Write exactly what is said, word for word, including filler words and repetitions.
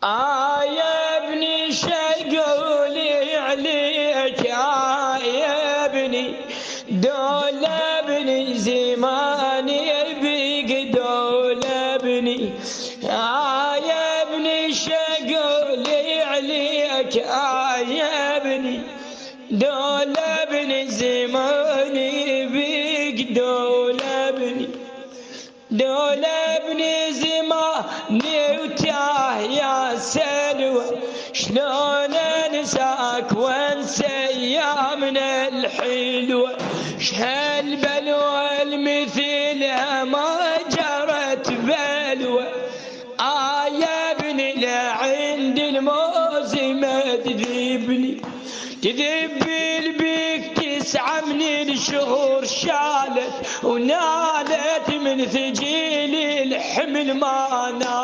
آه يا ابني شقولي عليك آه يا ابني دول ابني زماني بيك دول ابني آه يا ابني شقولي عليك آه يا ابني دول ابني زماني بيك دول ابني دول ابني زماني وتاه يا سلوى شلون انساك وانسى ايامنا الحلوه شهالبلوى المثيلها ما جرت بلوى آه يا ابني لعند الموز ما تذيبني تذبل بيك تسعة من الشهور شالت ونالت من ثجيل الحمل ما نالت